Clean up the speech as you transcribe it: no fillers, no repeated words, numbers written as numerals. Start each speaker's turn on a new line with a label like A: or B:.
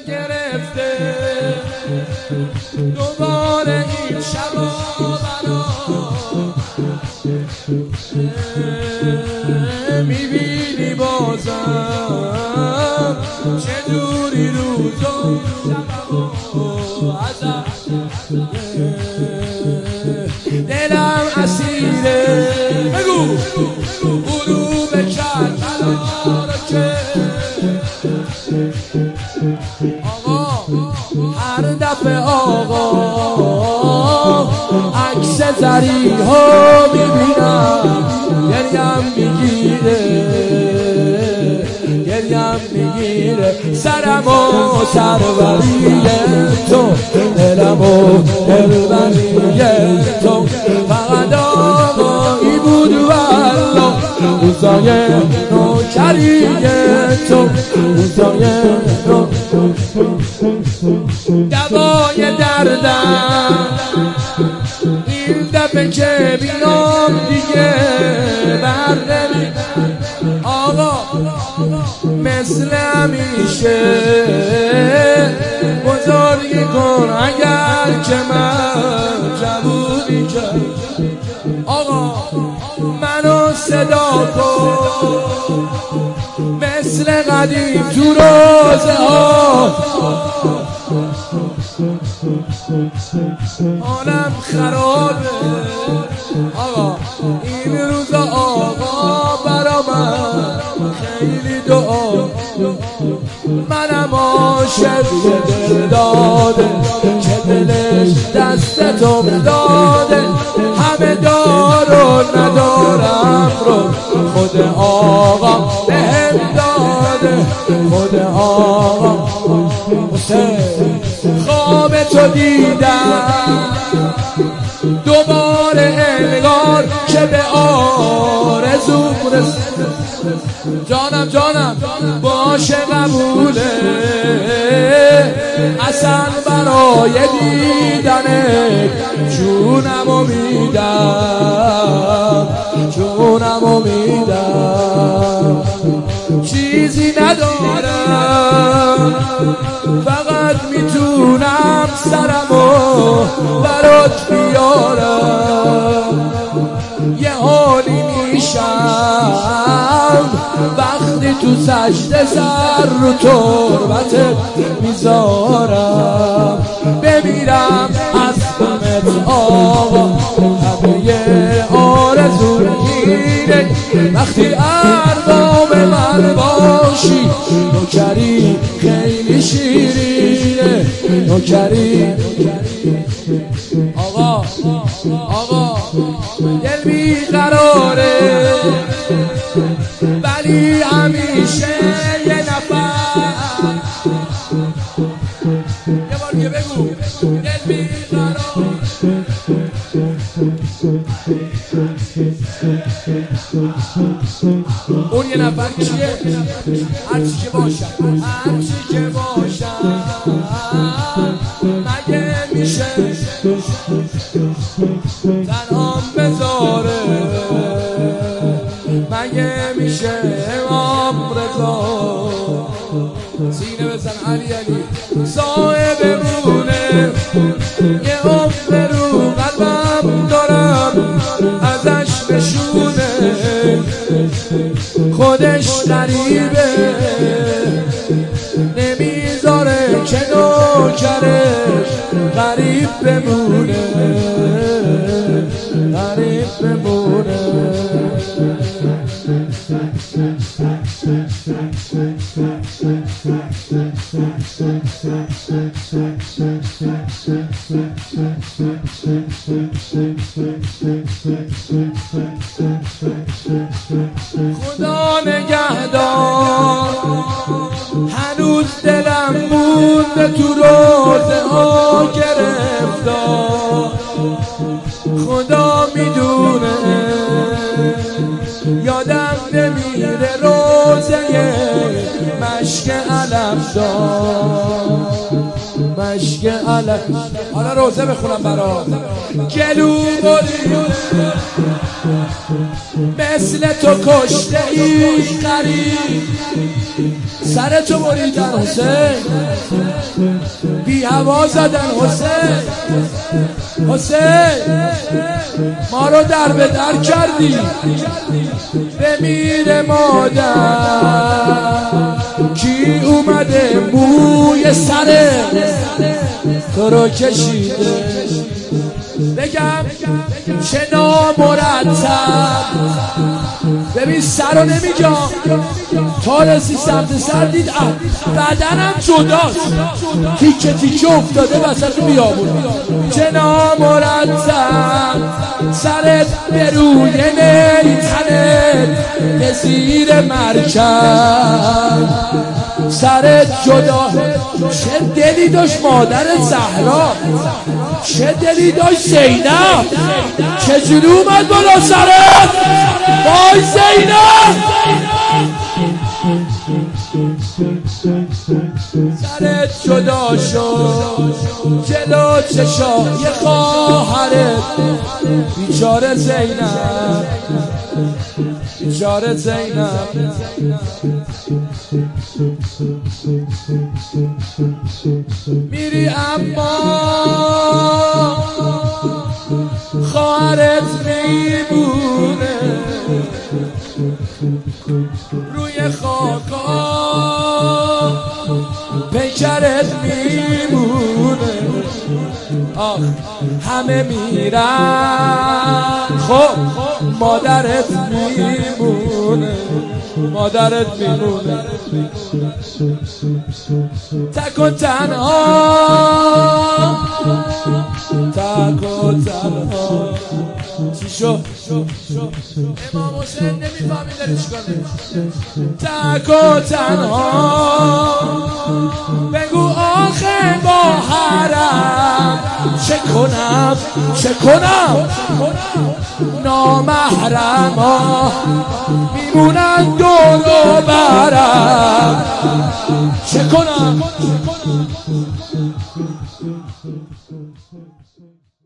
A: گرفته دوباره این شبا برا میبینی بازم چجوری روزا شبا ازم دلم اسیره بگو غروب کربلا رو که آقا هر دفعه آقا عکس زریحا میبینم گریم میگیره سرمو سروریه تو دلمو دلبریه تو فقط آقایی بود والله روزای نوکریه تو روزای دوای دردم این دفعه که بینام دیگه بردمی آقا مثل همیشه بزرگی کن اگر که من جوونی کرد آقا منو صدا کن مثل قدیم تو روزه ها حالم خرابه آقا این روزا آقا برا من خیلی دعا منم عاشق دل داده که دلش دستتم داده همه دارو ندارم رو خود آقا بهم داده خود آقا خواب تو دیدم دوباره انگار که به آرزوم رسید جانم باشه قبوله اصلا برای دیدنت جونمو میدم چیزی ندارم فقط میتونم سرمو برات بیارم یه حالی میشم وقتی تو سجده سر رو تربتت میذارم بمیرم از غمت آقا همه آرزو میره وقتی ارباب من باشی نوکری خیلی شیرینه نوکری آقا دل بیقراره ولی همیشه یه نفر یه بار دیگه بگو دل بیقراره اون یه نفر کیه؟ هرچی که باشم مگه میشه تنهام بذاره مگه میشه امام رضا سینه بزن علی صاحب مونه یه عمر رو قلبم دارم ازش نشونه خودش غریبه نمیذاره که نوکرش غریب بمونه خدا نگهدار هنوز دلم مونده تو روزه ها گرفتار خدا میدونه یادم نمیره روزه مشک علم دار مشک علم. حالا روزه بخونم برات. گلو بری مثل تو کشته ای قریب، سر تو بریدن حسین، بی هوا زدن حسین. حسین ما رو در به در کردی، بمیر مادر کی اومده موی سر تو رو کشیده. بگم چه نامرتب، ببین سر رو نمیگم تا رسی سمت سر دید بدنم جداست، تیکه تیکه افتاده وسط بیابون. چه نامرتب سرت به روی نیتنت به زیر مرکب، سرت جدا. چه دلی داشت مادر زهرا، چه دلی داشت زینب، چجوری اومد بالا سرت؟ وای زینب سرت جدا شد جلو چشای خواهرت. بیچاره زینب، بیچاره زینب. میری اما خواهرت میمونه روی خاکا، پیکرت میمونه. آخ همه میرن خب مادرت میمونه، مادرت میمونه. تک و تنها، تک و تنها. چی شو؟ امام حسین نمیفهمی داری چیکار میکنی. تک و تنها بگو آخه با حرم چه کنم، چه کنم. نامحرم ها میمونن دور و برم، چه کنم.